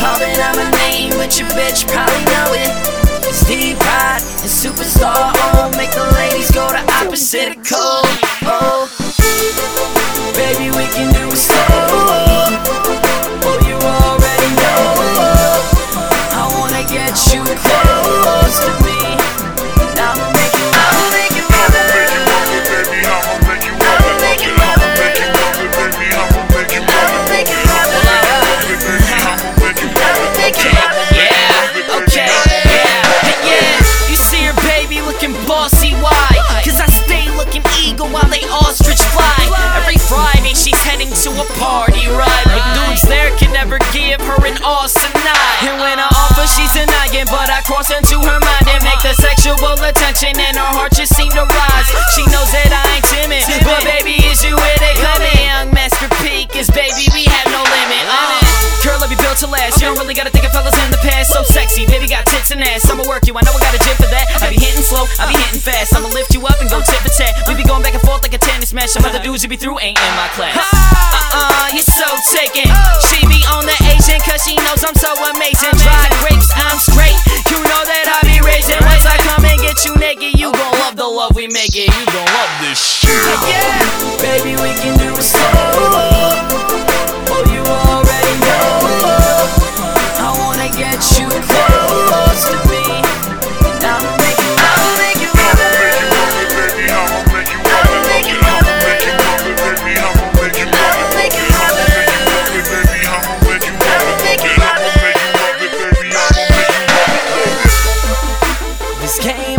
Calling out my name, but your bitch probably know it. It's D-Rod and Superstar on. Make the ladies go the opposite of cold. Oh, baby, we can do it slow. Oh, you already know. I wanna get you close to me. Now I'ma make you love it, baby. I'ma make you love it, baby. I'ma make you love it, baby. I'ma make you love it, baby. I'ma make you love it, baby. Yeah, okay, yeah. You see her baby looking bossy, why? Cause I stay looking eagle while they ostrich fly. Every Friday she's heading to a party ride, but dudes there can never give her an awesome night. And when I offer she's denying, but I cross into her mind and make the sexual attention in her heart just seem to rise. She knows that I ain't timid, but baby, is you with it? Coming, young Master P, cause baby, we have no limit. Girl, I be built to last. You don't really gotta think of fellas in the past. So sexy, baby, got tits and ass. I'ma work you, I know I got a gym for that. I be hitting slow, I be hitting fast. I'ma lift you up and go tit for tat. We be going back and forth like a tennis match. Some other dudes you be through ain't in my class. You're so taken. She be on the Asian cause she knows I'm so amazing. Dry grapes, I'm straight. You know that I be raising. Once I come and get you naked, you gon' love the love we make it. You gon' love this shit. Yeah, baby, we can do it slow. Oh, you already know. I wanna get you close to me. Now I'ma make you love it, baby. I'ma make you love it, baby. I'ma make you love it, baby. I'ma make you love it, baby. I'ma make you love it, baby. I'ma make you love it, baby. I'ma make you love it, baby. This game